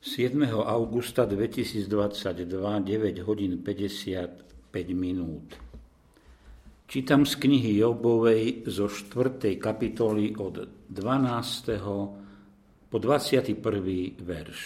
7. augusta 2022, 9 hodín 55 minút. Čítam z knihy Jobovej zo 4. kapitoly od 12. po 21. verš.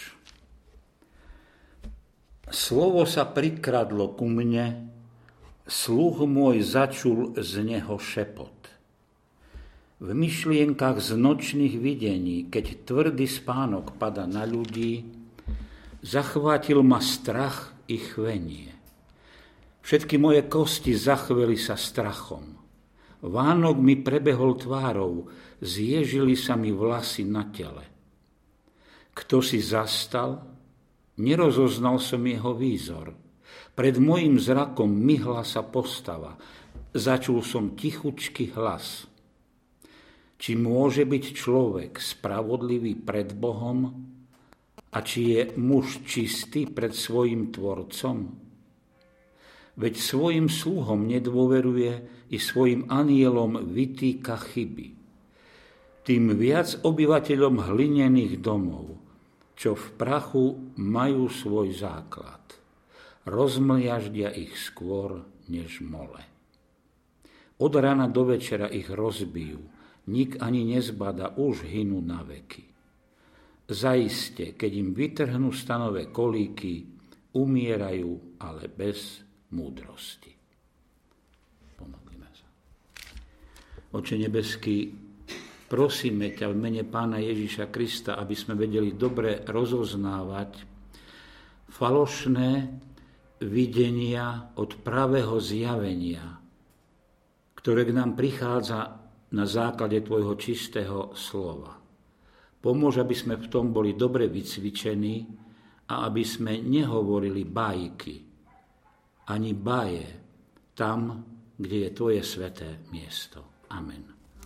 Slovo sa prikradlo ku mne, sluch môj začul z neho šepot. V myšlienkach z nočných videní, keď tvrdý spánok pada na ľudí, zachvátil ma strach i chvenie. Všetky moje kosti zachveli sa strachom. Vánok mi prebehol tvárou, zježili sa mi vlasy na tele. Kto si zastal? Nerozoznal som jeho výzor. Pred mojím zrakom myhla sa postava. Začul som tichučký hlas. Či môže byť človek spravodlivý pred Bohom? A či je muž čistý pred svojim tvorcom? Veď svojim sluhom nedôveruje i svojim anielom vytýka chyby. Tým viac obyvateľom hlinených domov, čo v prachu majú svoj základ. Rozmliaždia ich skôr než mole. Od rana do večera ich rozbijú, nik ani nezbada, už hynú na veky. Zaiste, keď im vytrhnú stanové kolíky, umierajú, ale bez múdrosti. Pomodlíme sa. Oče nebeský, prosíme ťa v mene Pána Ježiša Krista, aby sme vedeli dobre rozoznávať falošné videnia od pravého zjavenia, ktoré k nám prichádza na základe tvojho čistého slova. Pomôž, aby sme v tom boli dobre vycvičení a aby sme nehovorili bajky, ani baje tam, kde je tvoje sväté miesto. Amen.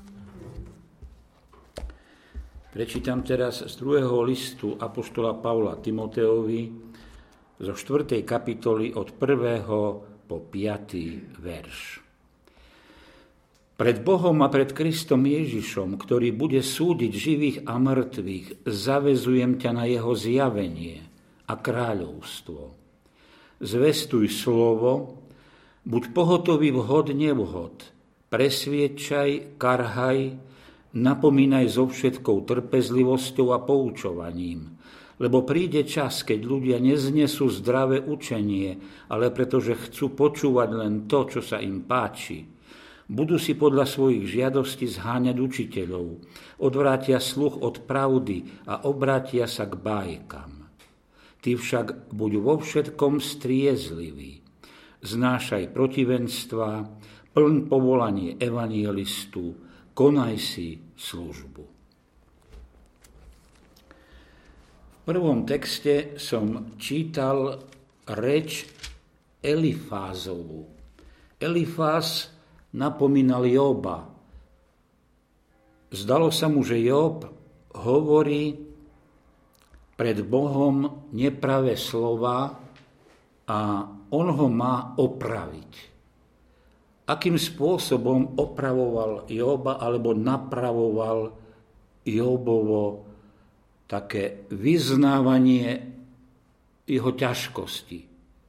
Prečítam teraz z 2. listu apoštola Pavla Timoteovi zo 4. kapitoly od 1. po 5. verš. Pred Bohom a pred Kristom Ježišom, ktorý bude súdiť živých a mŕtvych, zavezujem ťa na jeho zjavenie a kráľovstvo. Zvestuj slovo, buď pohotový vhod nevhod, presviedčaj, karhaj, napomínaj so všetkou trpezlivosťou a poučovaním, lebo príde čas, keď ľudia neznesú zdravé učenie, ale pretože chcú počúvať len to, čo sa im páči, budú si podľa svojich žiadostí zháňať učiteľov, odvrátia sluch od pravdy a obrátia sa k bájkam. Ty však buď vo všetkom striezlivý, znášaj protivenstva, plň povolanie evangelistu, konaj si službu. V prvom texte som čítal reč Elifázovu. Elifáz napomínal Joba. Zdalo sa mu, že Job hovorí pred Bohom nepravé slova a on ho má opraviť. Akým spôsobom opravoval Joba alebo napravoval Jobovo také vyznávanie jeho ťažkosti?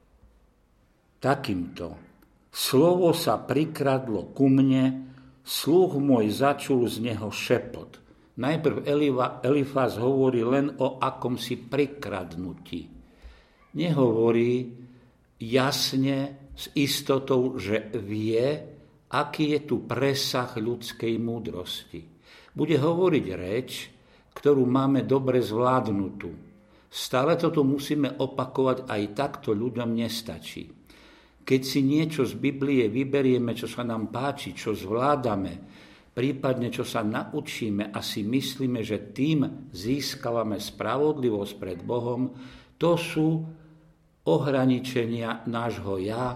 Takýmto. Slovo sa prikradlo ku mne, sluch môj začul z neho šepot. Najprv Elifáz hovorí len o akomsi prikradnutí. Nehovorí jasne s istotou, že vie, aký je tu presah ľudskej múdrosti. Bude hovoriť reč, ktorú máme dobre zvládnutú. Stále toto musíme opakovať, aj takto ľuďom nestačí. Keď si niečo z Biblie vyberieme, čo sa nám páči, čo zvládame, prípadne čo sa naučíme a si myslíme, že tým získavame spravodlivosť pred Bohom, to sú ohraničenia nášho ja,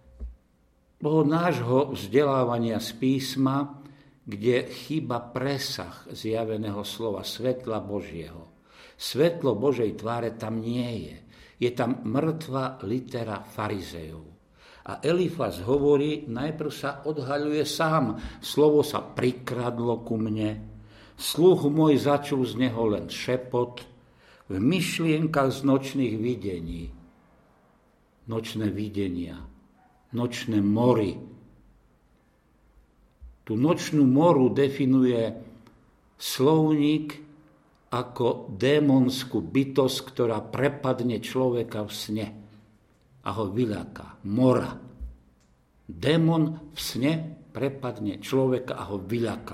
nášho vzdelávania z písma, kde chýba presah zjaveného slova, svetla Božieho. Svetlo Božej tváre tam nie je. Je tam mŕtva litera farizejov. A Elifáz hovorí, najprv sa odhaľuje sám. Slovo sa prikradlo ku mne. Sluch môj začul z neho len šepot. v myšlienkach z nočných videní. Nočné videnia, nočné mory. Tu nočnú moru definuje slovník ako démonskú bytosť, ktorá prepadne človeka v sne a ho vyľaká. Mora. Démon v sne prepadne človeka a ho vyľaká.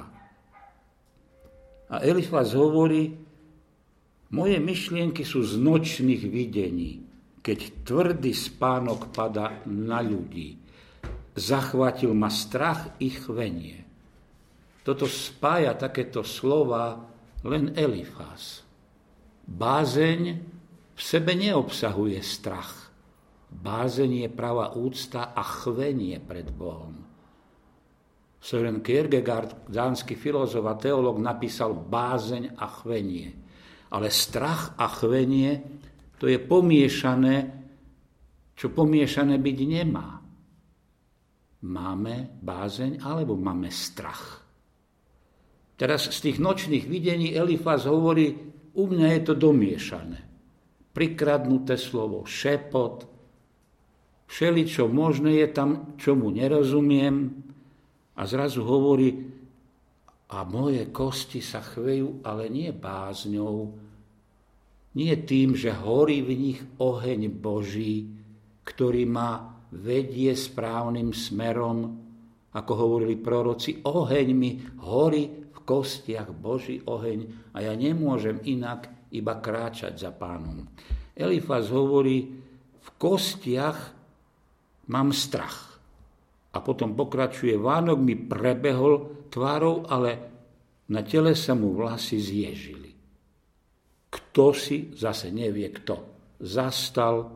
A Elifaz hovorí, moje myšlienky sú z nočných videní, keď tvrdý spánok padá na ľudí. Zachvátil ma strach i chvenie. Toto spája takéto slova len Elifaz. Bázeň v sebe neobsahuje strach. Bázeň je pravá úcta a chvenie pred Bohom. Søren Kierkegaard, dánsky filozof a teológ, napísal bázeň a chvenie. Ale strach a chvenie, to je pomiešané, čo pomiešané byť nemá. Máme bázeň alebo máme strach? Teraz z tých nočných videní Elifaz hovorí, u mňa je to domiešané. Prikradnuté slovo, šepot, všeličo možné je tam, čomu nerozumiem, a zrazu hovorí, a moje kosti sa chvejú, ale nie bázňou, nie tým, že horí v nich oheň Boží, ktorý ma vedie správnym smerom, ako hovorili proroci, oheň mi horí v kostiach, Boží oheň, a ja nemôžem inak iba kráčať za Pánom. Elifaz hovorí, v kostiach mám strach. A potom pokračuje, Vánok mi prebehol tvárou, ale na tele sa mu vlasy zježili. Kto si, zase nevie kto, zastal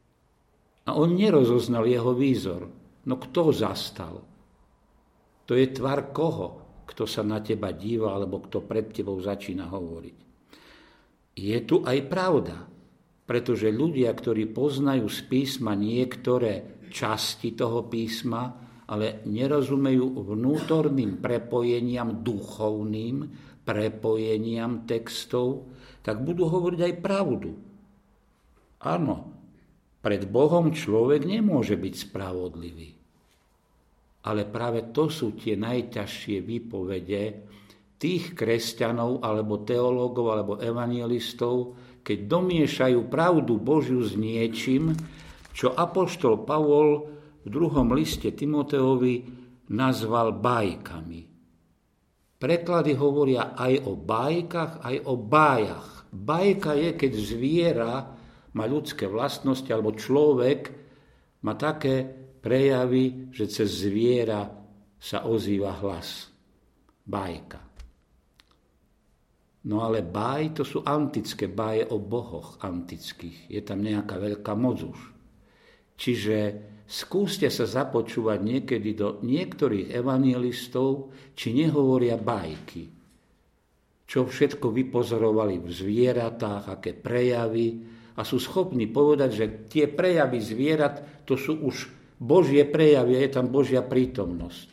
a on nerozoznal jeho výzor. No kto zastal? To je tvár koho, kto sa na teba díva alebo kto pred tebou začína hovoriť. Je tu aj pravda, pretože ľudia, ktorí poznajú z písma niektoré časti toho písma, ale nerozumejú vnútorným prepojeniam, duchovným prepojeniam textov, tak budú hovoriť aj pravdu. Áno, pred Bohom človek nemôže byť spravodlivý. Ale práve to sú tie najťažšie výpovede tých kresťanov, alebo teológov, alebo evanjelistov, keď domiešajú pravdu Božiu s niečím, čo apoštol Pavol v 2. liste Timoteovi nazval bájkami. Preklady hovoria aj o bájkach, aj o bájach. Bájka je, keď zviera má ľudské vlastnosti, alebo človek má také prejavy, že cez zviera sa ozýva hlas. Bájka. No ale báj, to sú antické báje o bohoch antických. Je tam nejaká veľká moc už. Čiže skúste sa započúvať niekedy do niektorých evanjelistov, či nehovoria bajky. Čo všetko vypozorovali v zvieratách, aké prejavy, a sú schopní povedať, že tie prejavy zvierat, to sú už Božie prejavy, je tam Božia prítomnosť.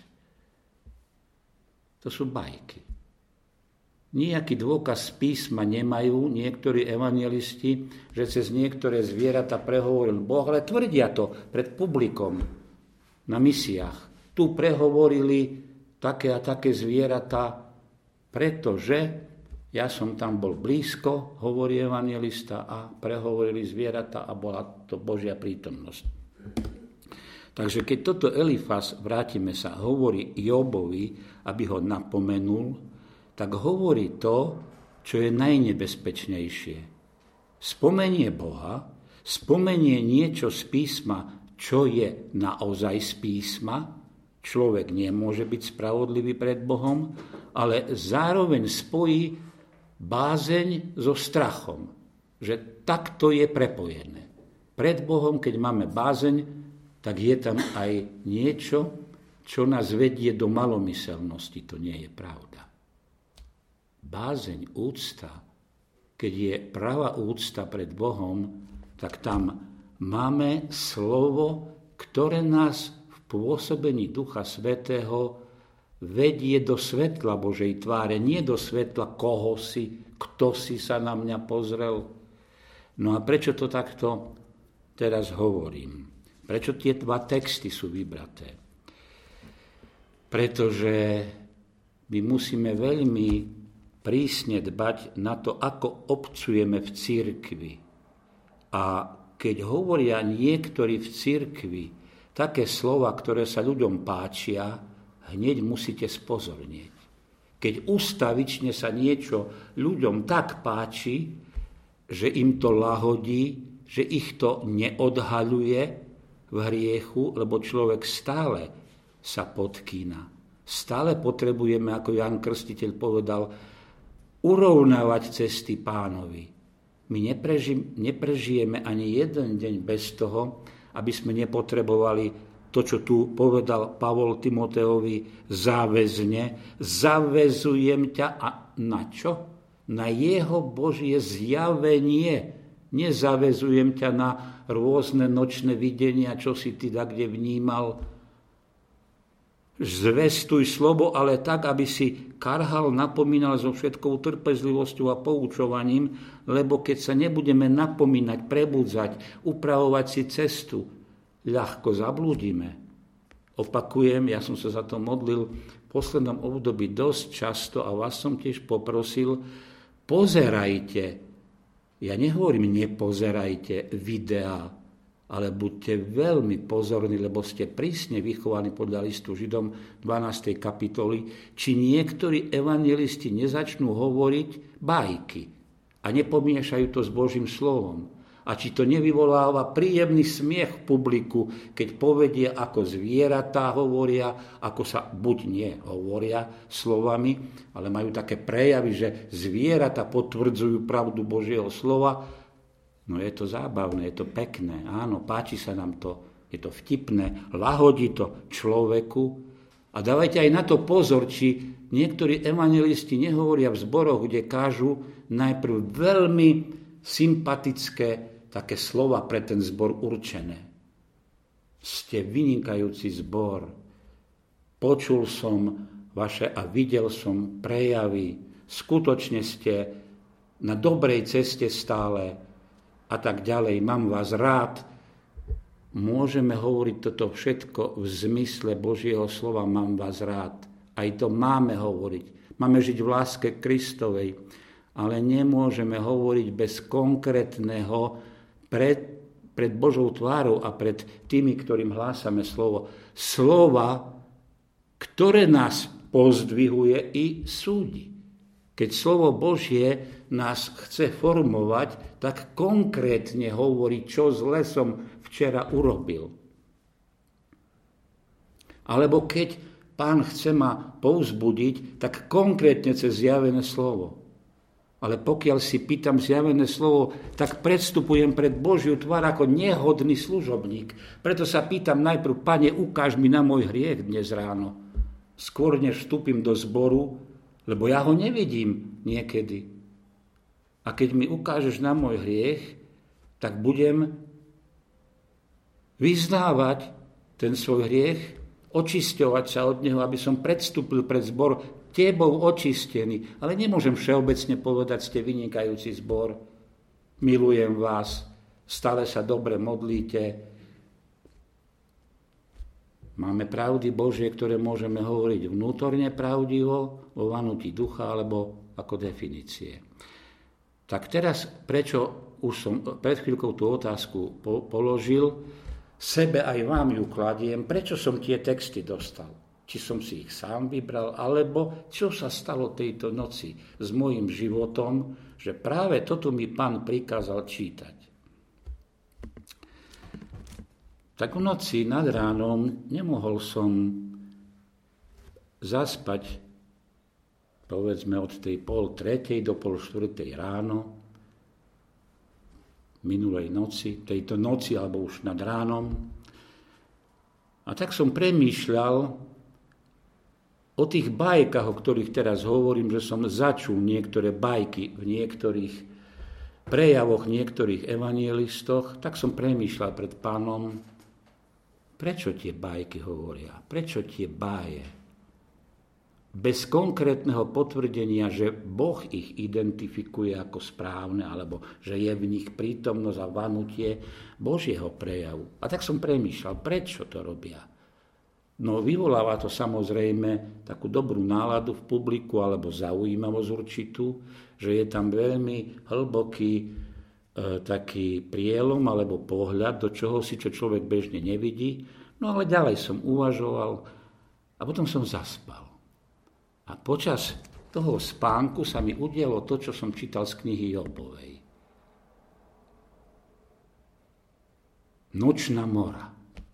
To sú bajky. Nijaký dôkaz z písma nemajú niektorí evanjelisti, že cez niektoré zvieratá prehovoril Boh, ale tvrdia to pred publikom na misiách. Tu prehovorili také a také zvieratá, pretože ja som tam bol blízko, hovorí evanjelista, a prehovorili zvieratá a bola to Božia prítomnosť. Takže keď toto Elifaz, vrátime sa, hovorí Jobovi, aby ho napomenul, tak hovorí to, čo je najnebezpečnejšie. Spomenie Boha, spomenie niečo z písma, čo je naozaj z písma. Človek nemôže byť spravodlivý pred Bohom, ale zároveň spojí bázeň so strachom, že takto je prepojené. Pred Bohom, keď máme bázeň, tak je tam aj niečo, čo nás vedie do malomyselnosti. To nie je pravda. Bázeň, úcta, keď je pravá úcta pred Bohom, tak tam máme slovo, ktoré nás v pôsobení Ducha Svätého vedie do svetla Božej tváre, nie do svetla koho si, kto si sa na mňa pozrel, No a prečo to takto teraz hovorím? Prečo tie dva texty sú vybraté? Pretože my musíme veľmi prísne dbať na to, ako obcujeme v cirkvi. A keď hovoria niektorí v cirkvi také slova, ktoré sa ľuďom páčia, hneď musíte spozornieť. Keď ustavične sa niečo ľuďom tak páči, že im to lahodí, že ich to neodhaľuje v hriechu, lebo človek stále sa podkýna. Stále potrebujeme, ako Ján Krstiteľ povedal, urovnávať cesty Pánovi. My neprežijeme ani jeden deň bez toho, aby sme nepotrebovali to, čo tu povedal Pavol Timoteovi záväzne. Zaväzujem ťa a na čo? Na jeho Božie zjavenie. Nezaväzujem ťa na rôzne nočné videnia, čo si ty kde vnímal. Zvestuj slovo, ale tak, aby si karhal, napomínal so všetkou trpezlivosťou a poučovaním, lebo keď sa nebudeme napomínať, prebudzať, upravovať si cestu, ľahko zablúdime. Opakujem, ja som sa za to modlil v poslednom období dosť často a vás som tiež poprosil, pozerajte. Ja nehovorím, nepozerajte videá, ale buďte veľmi pozorní, lebo ste prísne vychovaní podľa listu Židom 12. kapitoly, či niektorí evanjelisti nezačnú hovoriť bajky a nepomíšajú to s Božím slovom. A či to nevyvoláva príjemný smiech v publiku, keď povedia, ako zvieratá hovoria, ako sa buď nie hovoria slovami, ale majú také prejavy, že zvieratá potvrdzujú pravdu Božieho slova. No je to zábavné, je to pekné, áno, páči sa nám to, je to vtipné, lahodí to človeku. A dávajte aj na to pozor, či niektorí evanjelisti nehovoria v zboroch, kde kážu najprv veľmi sympatické také slova pre ten zbor určené. Ste vynikajúci zbor. Počul som vaše a videl som prejavy. Skutočne ste na dobrej ceste stále a tak ďalej. Mám vás rád. Môžeme hovoriť toto všetko v zmysle Božieho slova. Mám vás rád. Aj to máme hovoriť. Máme žiť v láske Kristovej. Ale nemôžeme hovoriť bez konkrétneho pred Božou tvárou a pred tými, ktorým hlásame slovo. Slova, ktoré nás pozdvihuje i súdi. Keď slovo Božie nás chce formovať, tak konkrétne hovorí, čo zle som včera urobil. Alebo keď Pán chce ma povzbudiť, tak konkrétne cez zjavené slovo. Ale pokiaľ si pýtam zjavené slovo, tak predstupujem pred Božiu tvár ako nehodný služobník. Preto sa pýtam najprv, Pane, ukáž mi na môj hriech dnes ráno. Skôr než vstúpim do zboru, lebo ja ho nevidím niekedy. A keď mi ukážeš na môj hriech, tak budem vyznávať ten svoj hriech, očisťovať sa od neho, aby som predstúpil pred zbor tebou očistený. Ale nemôžem všeobecne povedať, ste vynikajúci zbor, milujem vás, stále sa dobre modlíte. Máme pravdy Božie, ktoré môžeme hovoriť vnútorne pravdivo, vo vanutí ducha, alebo ako definície. Tak teraz, prečo už som pred chvíľkou tú otázku položil, sebe aj vám ju kladiem, prečo som tie texty dostal? Či som si ich sám vybral, alebo čo sa stalo tejto noci s mojím životom, že práve toto mi Pán prikázal čítať. Tak v noci nad ránom nemohol som zaspať, povedzme od tej 2:30 do 3:30 ráno, minulej noci, tejto noci alebo už nad ránom. A tak som premýšľal o tých bajkách, o ktorých teraz hovorím, že som začul niektoré bajky v niektorých prejavoch, niektorých evanjelistoch, tak som premýšľal pred Pánom, prečo tie bajky hovoria, prečo tie báje. bez konkrétneho potvrdenia, že Boh ich identifikuje ako správne, alebo že je v nich prítomnosť a vanutie Božieho prejavu. A tak som premýšľal, prečo to robia. No vyvoláva to samozrejme takú dobrú náladu v publiku alebo zaujímavosť určitú, že je tam veľmi hlboký taký prielom alebo pohľad do čoho si, čo človek bežne nevidí. No ale ďalej som uvažoval a potom som zaspal. A počas toho spánku sa mi udialo to, čo som čítal z knihy Jobovej. Nočná mora.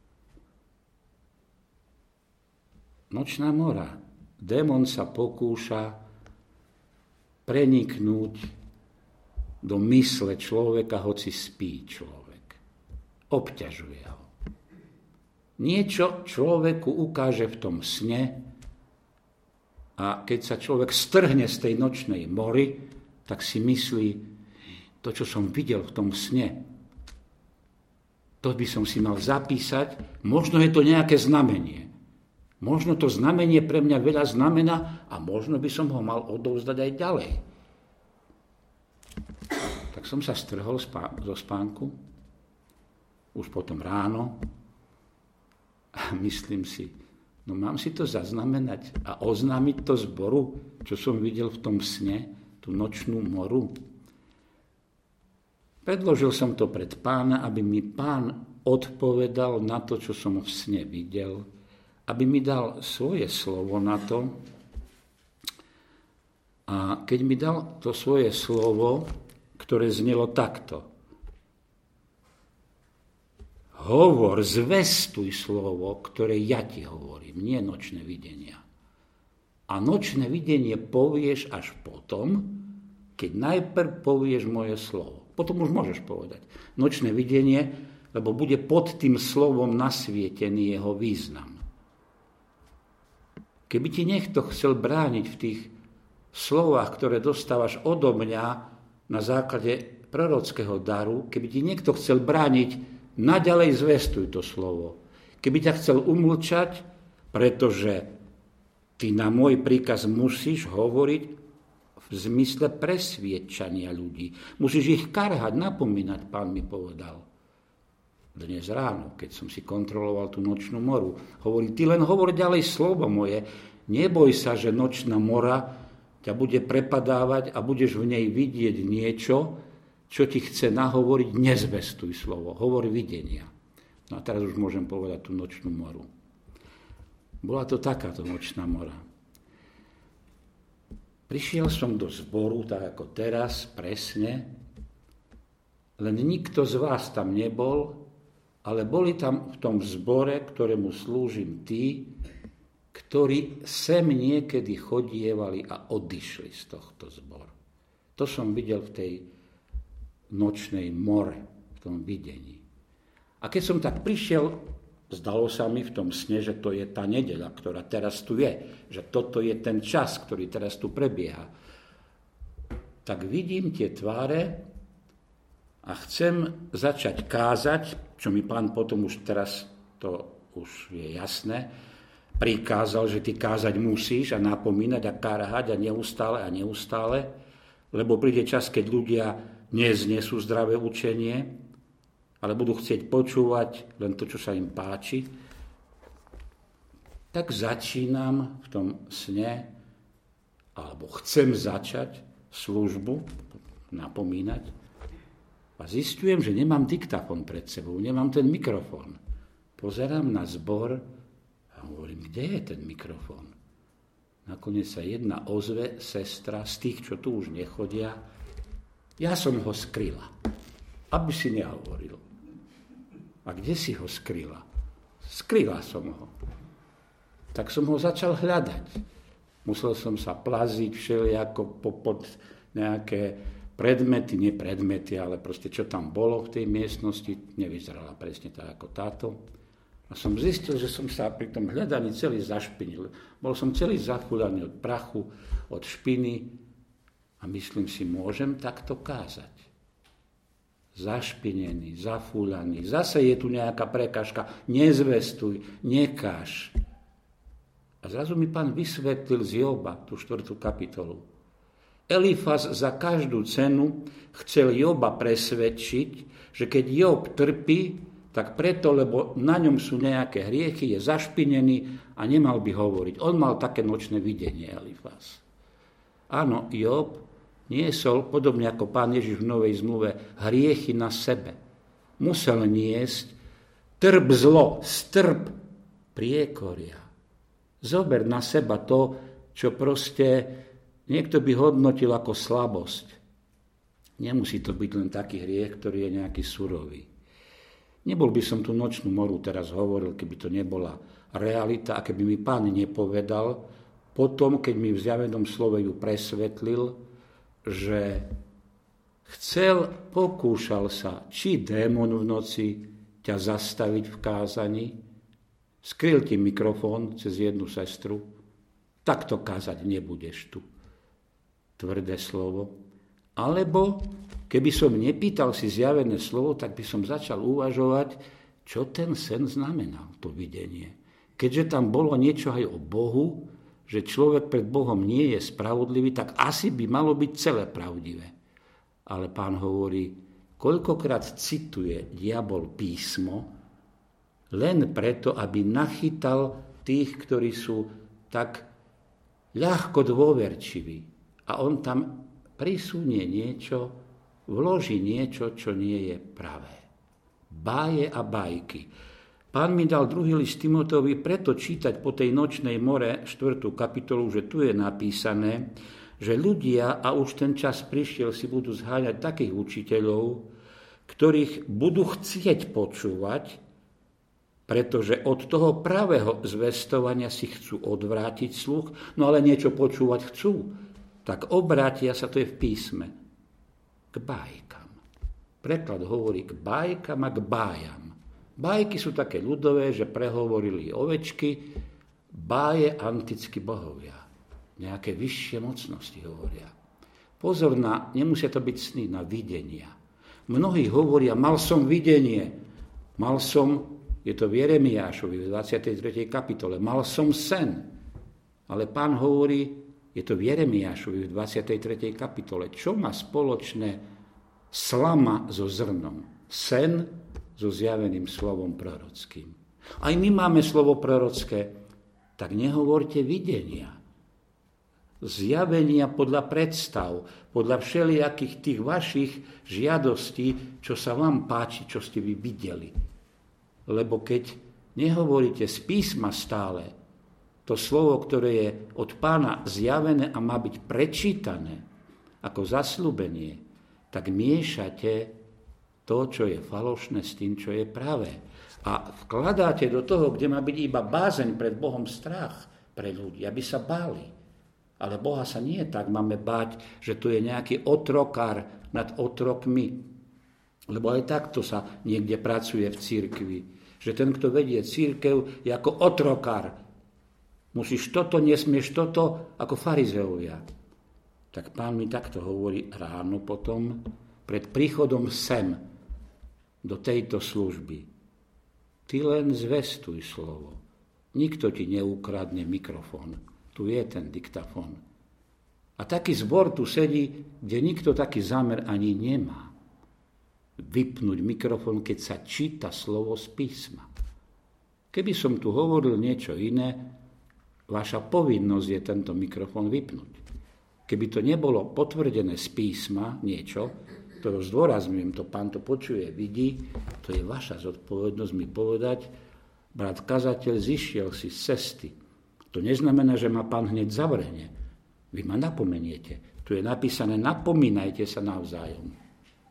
Nočná mora. Démon sa pokúša preniknúť do mysle človeka, hoci spí človek. Obťažuje ho. Niečo človeku ukáže v tom sne a keď sa človek strhne z tej nočnej mory, tak si myslí, to, čo som videl v tom sne, to by som si mal zapísať, možno je to nejaké znamenie. Možno to znamenie pre mňa veľa znamená a možno by som ho mal odovzdať aj ďalej. Tak som sa strhol zo spánku, už potom ráno, a myslím si, no mám si to zaznamenať a oznámiť to zboru, čo som videl v tom sne, tú nočnú moru. Predložil som to pred Pána, aby mi Pán odpovedal na to, čo som v sne videl, aby mi dal svoje slovo na to. A keď mi dal to svoje slovo, ktoré znelo takto: hovor, zvestuj slovo, ktoré ja ti hovorím, nie nočné videnia. A nočné videnie povieš až potom, keď najprv povieš moje slovo. Potom už môžeš povedať nočné videnie, lebo bude pod tým slovom nasvietený jeho význam. Keby ti niekto chcel brániť v tých slovách, ktoré dostávaš odo mňa na základe prorockého daru, keby ti niekto chcel brániť, naďalej zvestuj to slovo. Keby ťa chcel umlčať, pretože ty na môj príkaz musíš hovoriť v zmysle presviedčania ľudí. Musíš ich karhať, napomínať, Pán mi povedal. Dnes ráno, keď som si kontroloval tú nočnú moru, hovorí, ty len hovor ďalej slovo moje, neboj sa, že nočná mora ťa bude prepadávať a budeš v nej vidieť niečo, čo ti chce nahovoriť, nezvestuj slovo, hovor videnia. No a teraz už môžem povedať tú nočnú moru. Bola to takáto nočná mora. Prišiel som do zboru, tak ako teraz, presne, len nikto z vás tam nebol, ale boli tam v tom zbore, ktorému slúžim tí, ktorí sem niekedy chodievali a odišli z tohto zboru. To som videl v tej nočnej more, v tom videní. A keď som tak prišiel, zdalo sa mi v tom sne, že to je tá nedeľa, ktorá teraz tu je, že toto je ten čas, ktorý teraz tu prebieha. Tak vidím tie tváre a chcem začať kázať, čo mi Pán potom už teraz, to už je jasné, prikázal, že ty kázať musíš a napomínať a karhať a neustále, lebo príde čas, keď ľudia neznesú zdravé učenie, ale budú chcieť počúvať len to, čo sa im páči. Tak začínam v tom sne, alebo chcem začať službu, napomínať, a zistujem, že nemám diktafón pred sebou, nemám ten mikrofón. Pozerám na zbor a hovorím, kde je ten mikrofón? Nakoniec sa jedna ozve, sestra, z tých, čo tu už nechodia. Ja som ho skryla, aby si nehovoril. A kde si ho skryla? Skryla som ho. Tak som ho začal hľadať. Musel som sa plaziť všelijako pod nejaké predmety, nie predmety, ale proste čo tam bolo v tej miestnosti, nevyzerala presne tak ako táto. A som zistil, že som sa pri tom hľadaní celý zašpinil. Bol som celý zachúľaný od prachu, od špiny a myslím si, môžem takto kázať. Zašpinený, zafúľaný, zase je tu nejaká prekážka, nezvestuj, nekáž. A zrazu mi Pán vysvetlil z Joba tú 4. kapitolu. Elifaz za každú cenu chcel Joba presvedčiť, že keď Job trpí, tak preto, lebo na ňom sú nejaké hriechy, je zašpinený a nemal by hovoriť. On mal také nočné videnie, Elifaz. Áno, Job niesol, podobne ako Pán Ježiš v Novej zmluve, hriechy na sebe. Musel niesť trp zlo, strp priekoria. Zober na seba to, čo proste niekto by hodnotil ako slabosť. Nemusí to byť len taký hriech, ktorý je nejaký surový. Nebol by som tú nočnú moru teraz hovoril, keby to nebola realita a keby mi Pán nepovedal, potom, keď mi v zjavenom slove ju presvetlil, že pokúšal sa, či démon v noci ťa zastaviť v kázaní, skryl ti mikrofón cez jednu sestru, takto kázať nebudeš tu. Tvrdé slovo. Alebo, keby som nepýtal si zjavené slovo, tak by som začal uvažovať, čo ten sen znamenal, to videnie. Keďže tam bolo niečo aj o Bohu, že človek pred Bohom nie je spravodlivý, tak asi by malo byť celé pravdivé. Ale Pán hovorí, koľkokrát cituje diabol písmo, len preto, aby nachytal tých, ktorí sú tak ľahko dôverčiví. A on tam prisunie niečo, vloží niečo, čo nie je pravé. Báje a bajky. Pán mi dal 2. list Timoteovi preto čítať po tej nočnej more 4. kapitolu, že tu je napísané, že ľudia, a už ten čas prišiel, si budú zháňať takých učiteľov, ktorých budú chcieť počúvať, pretože od toho pravého zvestovania si chcú odvrátiť sluch, no ale niečo počúvať chcú, tak obrátia sa, to je v písme, k bájkam. Preklad hovorí k bájkam a k bájam. Bájky sú také ľudové, že prehovorili ovečky, báje antickí bohovia. Nejaké vyššie mocnosti hovoria. Pozor na, nemusia to byť sny, na videnia. Mnohí hovoria, mal som videnie, je to v Jeremiášovi v 23. kapitole, mal som sen. Ale Pán hovorí, je to v Jeremiášovi v 23. kapitole, čo má spoločné slama so zrnom? Sen so zjaveným slovom prorockým. Aj my máme slovo prorocké, tak nehovorte videnia. Zjavenia podľa predstav, podľa všelijakých tých vašich žiadostí, čo sa vám páči, čo ste vy videli. Lebo keď nehovoríte z písma stále, to slovo, ktoré je od Pána zjavené a má byť prečítané ako zasľúbenie, tak miešate to, čo je falošné, s tým, čo je pravé. A vkladáte do toho, kde má byť iba bázeň pred Bohom, strach pre ľudí, aby sa báli. Ale Boha sa nie tak máme báť, že tu je nejaký otrokár nad otrokmi. Lebo aj takto sa niekde pracuje v cirkvi. Že ten, kto vedie cirkev, je ako otrokár. Musíš toto, nesmieš toto, ako farizeovia. Tak Pán mi takto hovorí ráno potom, pred príchodom sem, do tejto služby. Ty len zvestuj slovo. Nikto ti neukradne mikrofón. Tu je ten diktafón. A taký zbor tu sedí, kde nikto taký zámer ani nemá. Vypnúť mikrofón, keď sa číta slovo z písma. Keby som tu hovoril niečo iné, vaša povinnosť je tento mikrofón vypnúť. Keby to nebolo potvrdené z písma niečo, to zdôrazňujem, to Pán to počuje, vidí, to je vaša zodpovednosť mi povedať, brat kazateľ, zišiel si z cesty. To neznamená, že ma Pán hneď zavrhne. Vy ma napomeniete. Tu je napísané, napomínajte sa navzájom.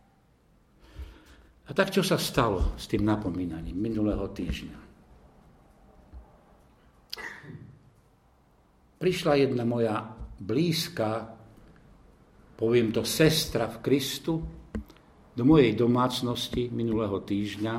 A tak čo sa stalo s tým napomínaním minulého týždňa? Prišla jedna moja blízka, poviem to sestra v Kristu, do mojej domácnosti minulého týždňa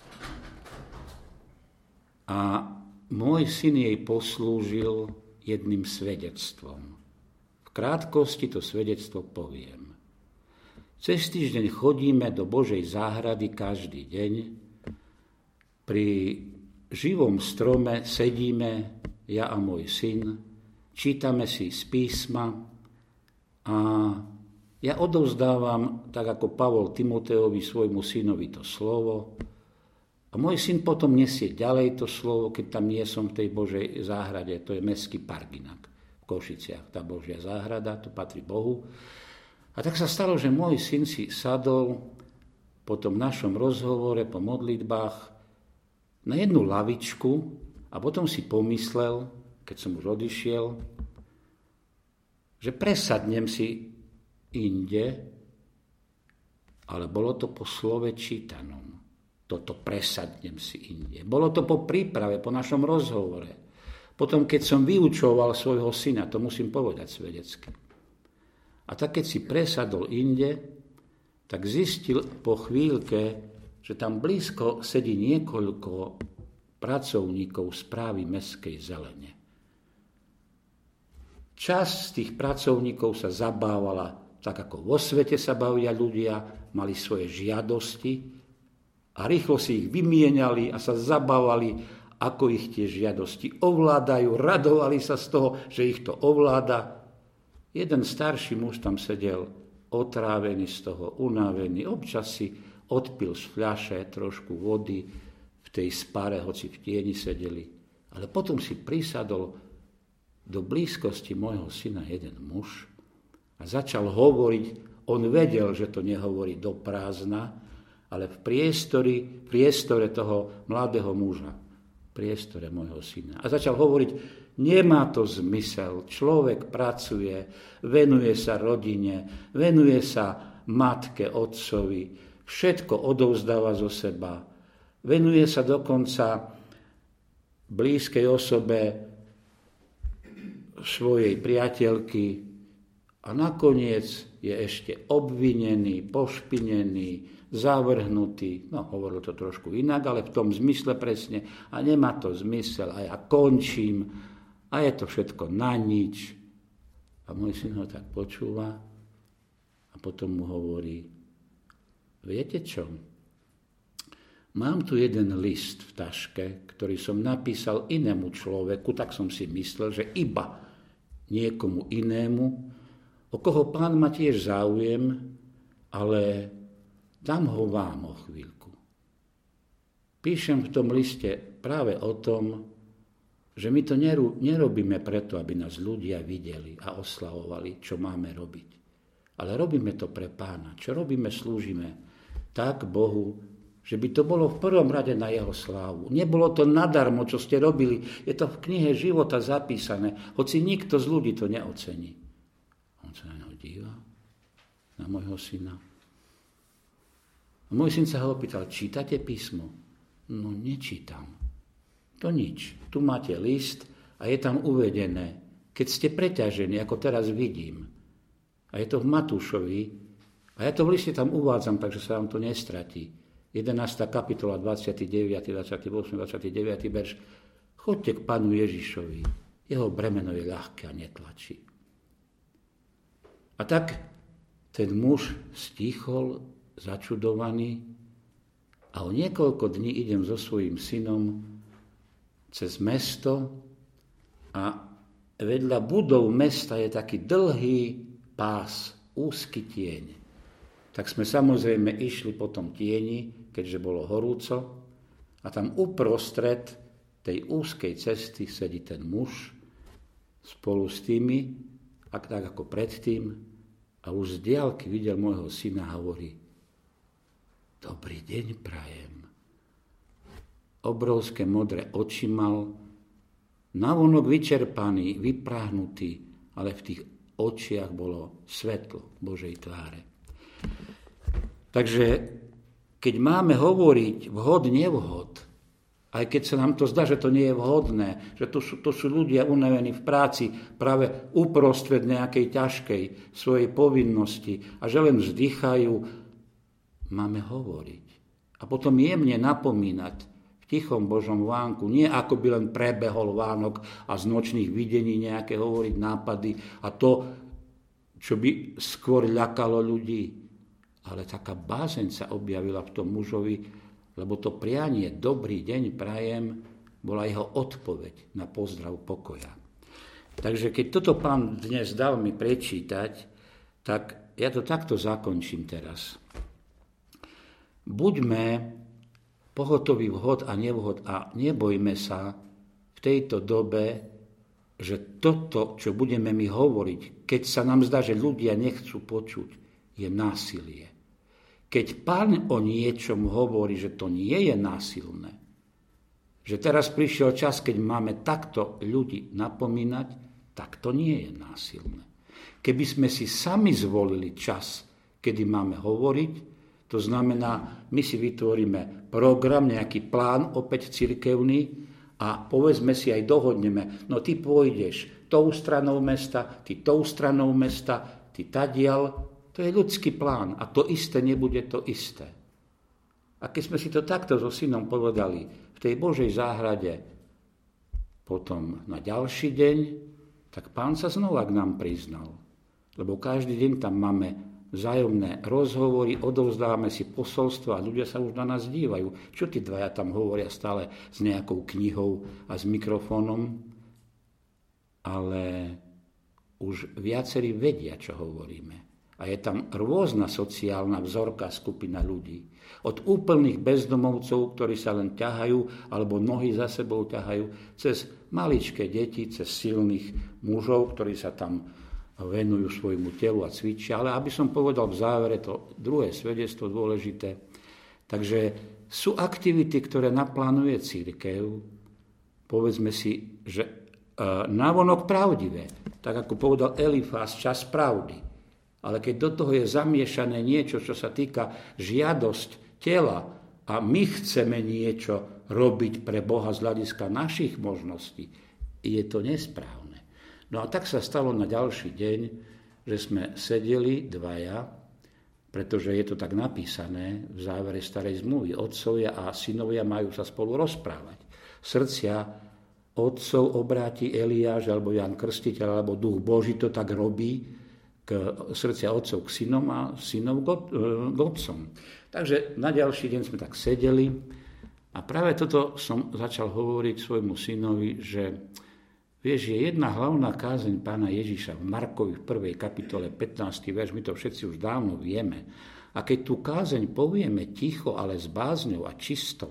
a môj syn jej poslúžil jedným svedectvom. V krátkosti to svedectvo poviem. Cez týždeň chodíme do Božej záhrady každý deň. Pri živom strome sedíme ja a môj syn, čítame si z písma a ja odovzdávam, tak ako Pavol Timoteovi, svojmu synovi to slovo a môj syn potom nesie ďalej to slovo, keď tam nie som v tej Božej záhrade, to je mestský park inak v Košiciach, tá Božia záhrada, to patrí Bohu. A tak sa stalo, že môj syn si sadol po tom našom rozhovore, po modlitbách na jednu lavičku a potom si pomyslel, keď som už odišiel, že presadnem si inde, ale bolo to po slove čítanom. Toto presadnem si inde. Bolo to po príprave, po našom rozhovore. Potom, keď som vyučoval svojho syna, to musím povedať svedecky. A tak, keď si presadol inde, tak zistil po chvíľke, že tam blízko sedí niekoľko pracovníkov správy mestskej zelene. Časť z tých pracovníkov sa zabávala tak, ako vo svete sa bavia ľudia, mali svoje žiadosti a rýchlo si ich vymieniali a sa zabávali, ako ich tie žiadosti ovládajú, radovali sa z toho, že ich to ovláda. Jeden starší muž tam sedel, otrávený z toho, unavený, občas si odpil z fľaše trošku vody v tej spare, hoci v tieni sedeli. Ale potom si prisadol do blízkosti môjho syna jeden muž a začal hovoriť. On vedel, že to nehovorí do prázdna, ale v priestore toho mladého muža, v priestore môjho syna. A začal hovoriť, nemá to zmysel, človek pracuje, venuje sa rodine, venuje sa matke, otcovi, všetko odovzdáva zo seba, venuje sa dokonca blízkej osobe svojej priateľky a nakoniec je ešte obvinený, pošpinený, zavrhnutý, no hovoril to trošku inak, ale v tom zmysle presne, a nemá to zmysel a ja končím a je to všetko na nič. A môj syn ho tak počúva a potom mu hovorí, viete čo, mám tu jeden list v taške, ktorý som napísal inému človeku, tak som si myslel, že iba niekomu inému, o koho Pán má tiež záujem, ale dám ho vám o chvíľku. Píšem v tom liste práve o tom, že my to nerobíme preto, aby nás ľudia videli a oslavovali, čo máme robiť. Ale robíme to pre Pána. Čo robíme, slúžime tak Bohu, že by to bolo v prvom rade na jeho slávu. Nebolo to nadarmo, čo ste robili. Je to v knihe života zapísané, hoci nikto z ľudí to neocení. On sa na neho díva, na môjho syna. A môj syn sa ho opýtal, čítate písmo? No nečítam. To nič. Tu máte list a je tam uvedené, keď ste preťažení, ako teraz vidím. A je to v Matúšovi. A ja to v liste tam uvádzam, takže sa vám to nestratí. 11. kapitola, 29., 28., 29. verš. Choďte k Pánu Ježišovi. Jeho bremeno je ľahké a netlačí. A tak ten muž stíchol, začudovaný, a o niekoľko dní idem so svojím synom cez mesto a vedľa budov mesta je taký dlhý pás, úzky tieň. Tak sme samozrejme išli po tom tieni, keďže bolo horúco, a tam uprostred tej úzkej cesty sedí ten muž spolu s tými, tak ako predtým, a už z diaľky videl môjho syna a hovorí, dobrý deň prajem. Obrovské modré oči mal, navonok vyčerpaný, vypráhnutý, ale v tých očiach bolo svetlo Božej tváre. Takže keď máme hovoriť vhod, nevhod, aj keď sa nám to zdá, že to nie je vhodné, že to sú ľudia unavení v práci práve uprostred nejakej ťažkej svojej povinnosti a že len vzdychajú, máme hovoriť. A potom jemne napomínať v tichom Božom vánku, nie ako by len prebehol Vánok a z nočných videní nejaké hovoriť nápady a to, čo by skôr ľakalo ľudí. Ale taká bázeň sa objavila v tom mužovi, lebo to prianie, dobrý deň prajem, bola jeho odpoveď na pozdrav pokoja. Takže keď toto Pán dnes dal mi prečítať, tak ja to takto zakončím teraz. Buďme pohotoví vhod a nevhod a nebojme sa v tejto dobe, že toto, čo budeme my hovoriť, keď sa nám zdá, že ľudia nechcú počuť, je násilie. Keď Pán o niečom hovorí, že to nie je násilné, že teraz prišiel čas, keď máme takto ľudí napomínať, tak to nie je násilné. Keby sme si sami zvolili čas, kedy máme hovoriť, to znamená, my si vytvoríme program, nejaký plán opäť cirkevný a povedzme si aj dohodneme, no ty pôjdeš tou stranou mesta, ty tou stranou mesta, ty tadiaľ, to je ľudský plán a to isté nebude to isté. A keď sme si to takto so synom povedali v tej Božej záhrade, potom na ďalší deň, tak Pán sa znova k nám priznal. Lebo každý deň tam máme vzájomné rozhovory, odovzdávame si posolstvo a ľudia sa už na nás dívajú. Čo tí dvaja tam hovoria stále s nejakou knihou a s mikrofónom? Ale už viacerí vedia, čo hovoríme. A je tam rôzna sociálna vzorká skupina ľudí. Od úplných bezdomovcov, ktorí sa len ťahajú, alebo nohy za sebou ťahajú, cez maličké deti, cez silných mužov, ktorí sa tam venujú svojmu telu a cvičia. Ale aby som povedal v závere to druhé svedectvo dôležité. Takže sú aktivity, ktoré naplánuje cirkev, povedzme si, že navonok pravdivé, tak ako povedal Elifás, čas pravdy. Ale keď do toho je zamiešané niečo, čo sa týka žiadosť tela a my chceme niečo robiť pre Boha z hľadiska našich možností, je to nesprávne. No a tak sa stalo na ďalší deň, že sme sedeli dvaja, pretože je to tak napísané v závere starej zmluvy. Otcovia a synovia majú sa spolu rozprávať. Srdcia otcov obráti Eliáš alebo Ján Krstiteľ alebo Duch Boží to tak robí k srdcia otcov k synom a synov k otcom. Takže na ďalší deň sme tak sedeli a práve toto som začal hovoriť svojmu synovi, že vieš, je jedna hlavná kázeň Pána Ježiša v Markovi v 1. kapitole 15. verš, my to všetci už dávno vieme. A keď tú kázeň povieme ticho, ale s bázňou a čisto,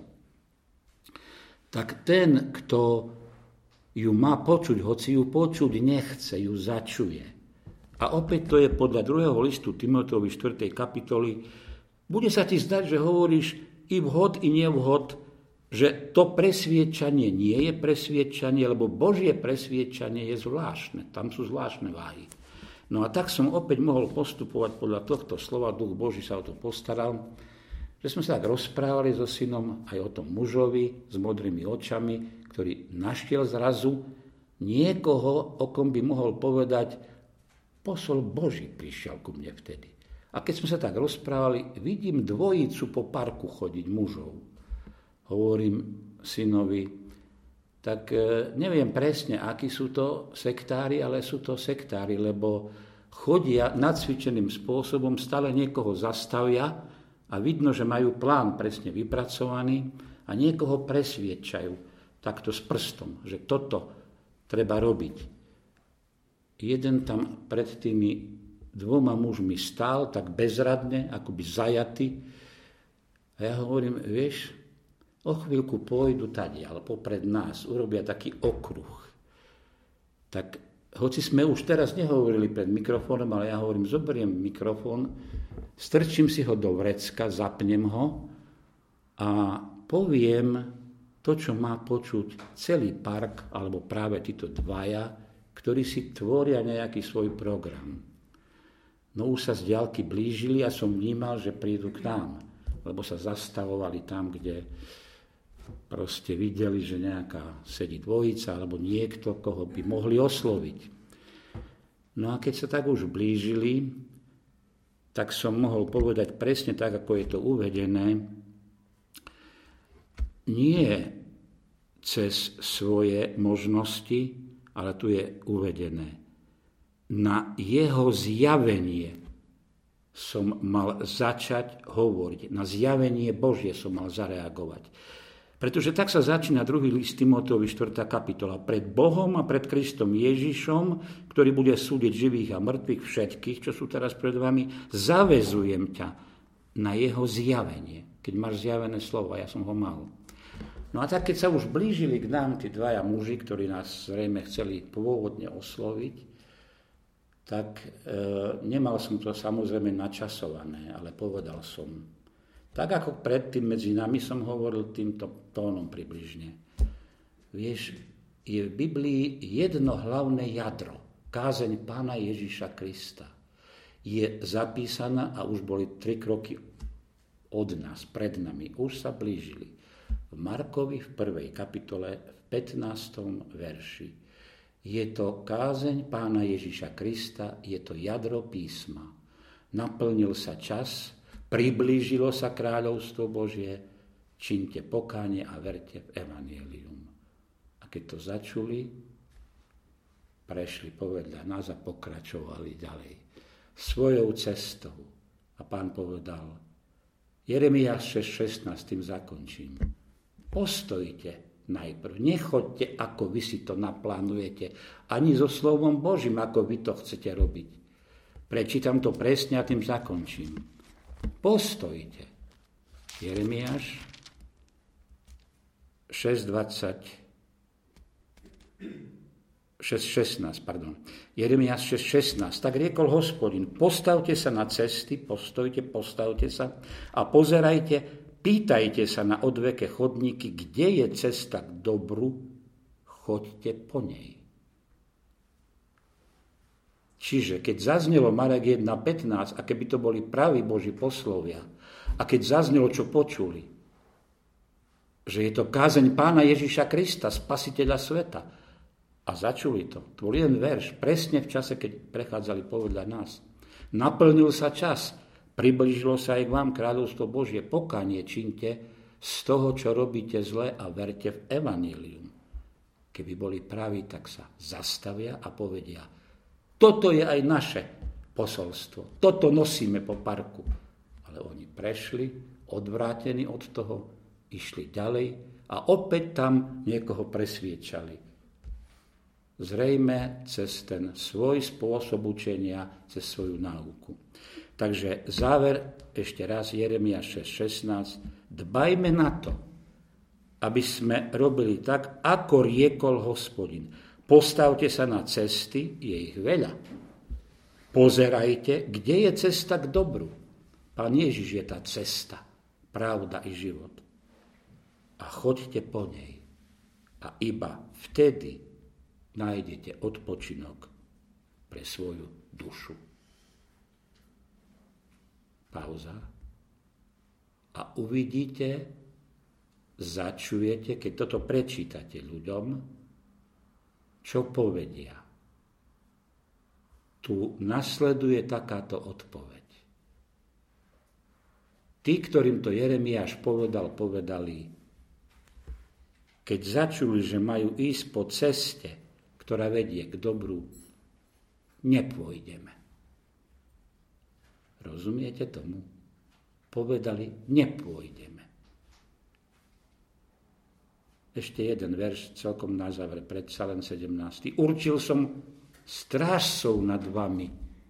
tak ten, kto ju má počuť, hoci ju počuť nechce, ju začuje. A opäť to je podľa 2. listu Timoteovi 4. kapitoly. Bude sa ti zdať, že hovoríš i vhod, i nevhod, že to presviedčanie nie je presviedčanie, lebo Božie presviedčanie je zvláštne. Tam sú zvláštne váhy. No a tak som opäť mohol postupovať podľa tohto slova, Duch Boží sa o to postaral, že sme sa tak rozprávali so synom aj o tom mužovi s modrými očami, ktorý našiel zrazu niekoho, o kom by mohol povedať, posol Boží prišiel ku mne vtedy. A keď sme sa tak rozprávali, vidím dvojicu po parku chodiť mužov. Hovorím synovi, tak neviem presne, akí sú to sektári, ale sú to sektári, lebo chodia nacvičeným spôsobom, stále niekoho zastavia a vidno, že majú plán presne vypracovaný a niekoho presviedčajú takto s prstom, že toto treba robiť. Jeden tam pred tými dvoma mužmi stál tak bezradne, akoby zajatý. A ja hovorím, vieš, o chvíľku pôjdu tadiaľ popred nás, urobia taký okruh. Tak hoci sme už teraz nehovorili pred mikrofónom, ale ja hovorím, zoberiem mikrofón, strčím si ho do vrecka, zapnem ho a poviem to, čo má počuť celý park, alebo práve títo dvaja, ktorí si tvoria nejaký svoj program. No už sa z diaľky blížili a som vnímal, že prídu k nám, lebo sa zastavovali tam, kde proste videli, že nejaká sedí dvojica alebo niekto, koho by mohli osloviť. No a keď sa tak už blížili, tak som mohol povedať presne tak, ako je to uvedené, nie cez svoje možnosti, ale tu je uvedené. Na jeho zjavenie som mal začať hovoriť. Na zjavenie Božie som mal zareagovať. Pretože tak sa začína druhý list Timoteovi 4. kapitola. Pred Bohom a pred Kristom Ježišom, ktorý bude súdiť živých a mŕtvych všetkých, čo sú teraz pred vami, zavezujem ťa na jeho zjavenie. Keď máš zjavené slovo, ja som ho mal. No a tak, keď sa už blížili k nám tí dvaja muži, ktorí nás zrejme chceli pôvodne osloviť, tak nemal som to samozrejme načasované, ale povedal som, tak ako predtým medzi nami som hovoril týmto tónom približne. Vieš, je v Biblii jedno hlavné jadro, kázeň Pána Ježiša Krista. Je zapísaná a už boli 3 kroky od nás, pred nami, už sa blížili. V Markovi v 1. kapitole v 15. verši. Je to kázeň Pána Ježiša Krista, je to jadro písma. Naplnil sa čas, priblížilo sa kráľovstvo Božie, čiňte pokánie a verte v evanjelium. A keď to začuli, prešli povedľa nás a pokračovali ďalej svojou cestou. A Pán povedal, Jeremiáš 6.16, tým zakončím. Postojte najprv, nechoďte, ako vy si to naplánujete, ani so slovom Božím, ako vy to chcete robiť. Prečítam to presne a tým zakončím. Postojte. Jeremiáš 6.16. Jeremiáš 6.16. Tak riekol Hospodin, postavte sa na cesty, postavte sa a pozerajte, pýtajte sa na odveké chodníky, kde je cesta k dobru, choďte po nej. Čiže keď zaznelo Marek 1.15 a keby to boli praví Boží poslovia a keď zaznelo, čo počuli, že je to kázeň Pána Ježiša Krista, Spasiteľa sveta, a začuli to bol jeden verš, presne v čase, keď prechádzali povedľa nás. Naplnil sa čas, priblížilo sa aj k vám kráľovstvo Božie, pokánie čiňte z toho, čo robíte zle a verte v evanjelium. Keby boli praví, tak sa zastavia a povedia, toto je aj naše posolstvo. Toto nosíme po parku. Ale oni prešli, odvrátení od toho, išli ďalej a opäť tam niekoho presviečali. Zrejme cez ten svoj spôsob učenia, cez svoju náuku. Takže záver, ešte raz, Jeremiáš 6.16. Dbajme na to, aby sme robili tak, ako riekol Hospodin. Postavte sa na cesty, je ich veľa. Pozerajte, kde je cesta k dobru. Pán Ježiš je tá cesta, pravda i život. A choďte po nej. A iba vtedy nájdete odpočinok pre svoju dušu. Pauza. A uvidíte, začujete, keď toto prečítate ľuďom, čo povedia. Tu nasleduje takáto odpoveď. Tí, ktorým to Jeremiáš povedali, keď začuli, že majú ísť po ceste, ktorá vedie k dobru, nepôjdeme. Rozumiete tomu? Povedali, nepôjdeme. Ešte jeden verš, celkom na záver, predsa len 17. Určil som strážcov nad vami.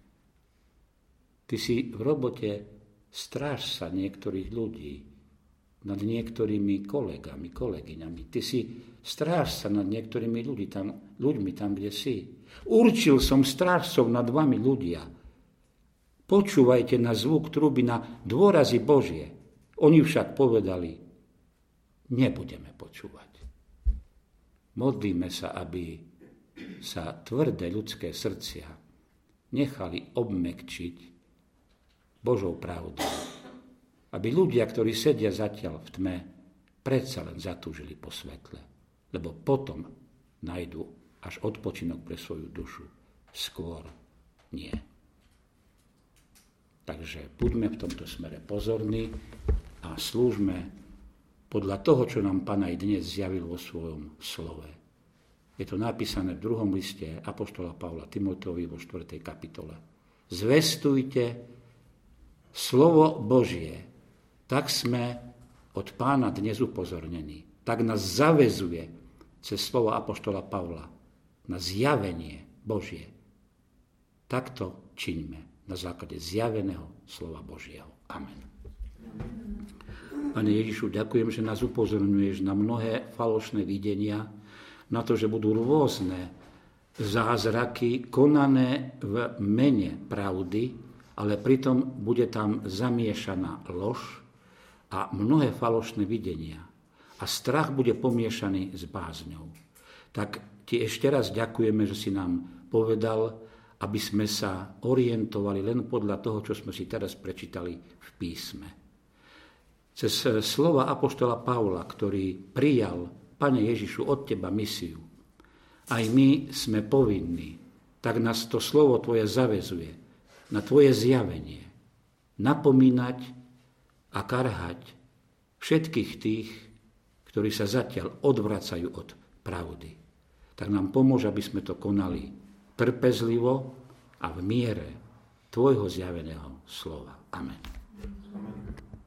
Ty si v robote strážca niektorých ľudí, nad niektorými kolegami, kolegyňami. Ty si strážca nad niektorými ľuďmi tam, kde si. Určil som strážcov nad vami ľudia. Počúvajte na zvuk truby, na dôrazy Božie. Oni však povedali, nebudeme počúvať. Modlíme sa, aby sa tvrdé ľudské srdcia nechali obmäkčiť Božou pravdou. Aby ľudia, ktorí sedia zatiaľ v tme, predsa len zatúžili po svetle. Lebo potom nájdu až odpočinok pre svoju dušu. Skôr nie. Takže buďme v tomto smere pozorní a slúžme podľa toho, čo nám Pán aj dnes zjavil vo svojom slove. Je to napísané v 2. liste apoštola Pavla Timoteovi vo 4. kapitole. Zvestujte slovo Božie. Tak sme od Pána dnes upozornení. tak nás zavezuje cez slovo apoštola Pavla na zjavenie Božie. Takto čiňme na základe zjaveného slova Božieho. Amen. Pane Ježišu, ďakujem, že nás upozorňuješ na mnohé falošné videnia, na to, že budú rôzne zázraky konané v mene pravdy, ale pritom bude tam zamiešaná lož a mnohé falošné videnia. A strach bude pomiešaný s bázňou. Tak ti ešte raz ďakujeme, že si nám povedal, aby sme sa orientovali len podľa toho, čo sme si teraz prečítali v písme. Cez slova apoštola Pavla, ktorý prijal, Pane Ježišu, od teba misiu, aj my sme povinní, tak nás to slovo tvoje zavezuje na tvoje zjavenie, napomínať a karhať všetkých tých, ktorí sa zatiaľ odvracajú od pravdy. Tak nám pomôže, aby sme to konali trpezlivo a v miere tvojho zjaveného slova. Amen.